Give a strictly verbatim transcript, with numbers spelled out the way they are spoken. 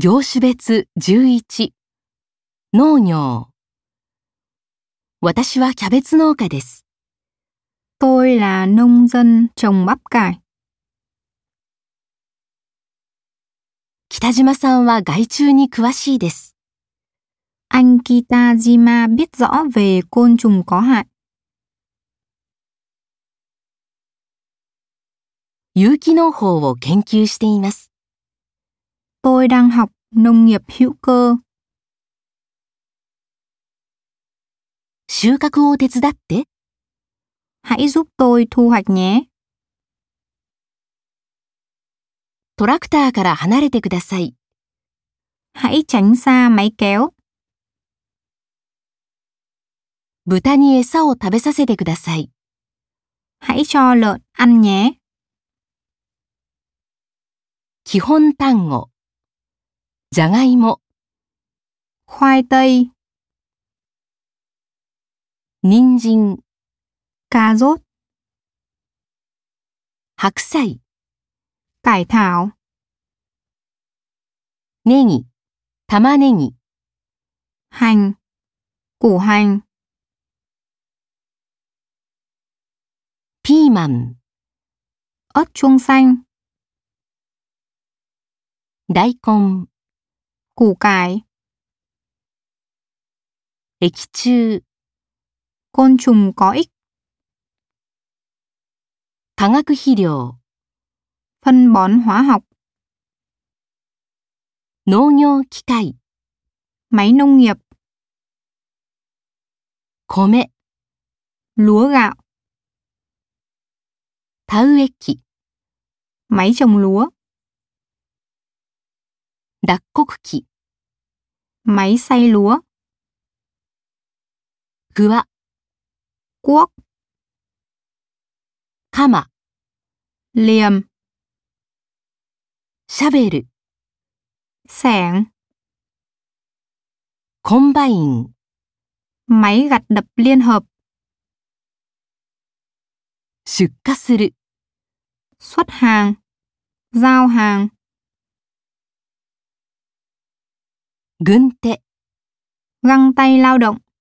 業種別じゅういち、農業。私はキャベツ農家です。 Tôi là nông dân trồng bắp cải. 北島さんは害虫に詳しいです。 Anh Kitajima biết rõ về côn trùng có hại. 有機農法を研究しています。 Tôi đang học nông nghiệp hữu cơ. 収穫を手伝って。 Hãy giúp tôi thu hoạch nhé. トラクターから離れてください。 Hãy tránh xa máy kéo. 豚に餌を食べさせてください。 Hãy cho lợn ăn nhé. 基本単語。じゃがいも。 Khoai tây. 人参。 Cà rốt. 白菜。 Cải thảo. ネギ。玉ねぎ。 Hành. Củ hành. ピーマン。 Ớt chuông xanh. 大根。 Củ cải. 液中。 Côn trùng có ích. 化学肥料。 Phân bón hóa học. 農業機械。 Máy nông nghiệp. 米。 Lúa gạo. 田植え機。 Máy trồng lúa. 脱穀機。 Máy xay lúa. くわ。 Cuốc. 鎌。 Liềm. シャベル。 Xẻng. コンバイン。 Máy gặt đập liên hợp. 出荷する。 Xuất hàng. Giao hàng. 軍手。 Găng tay lao động.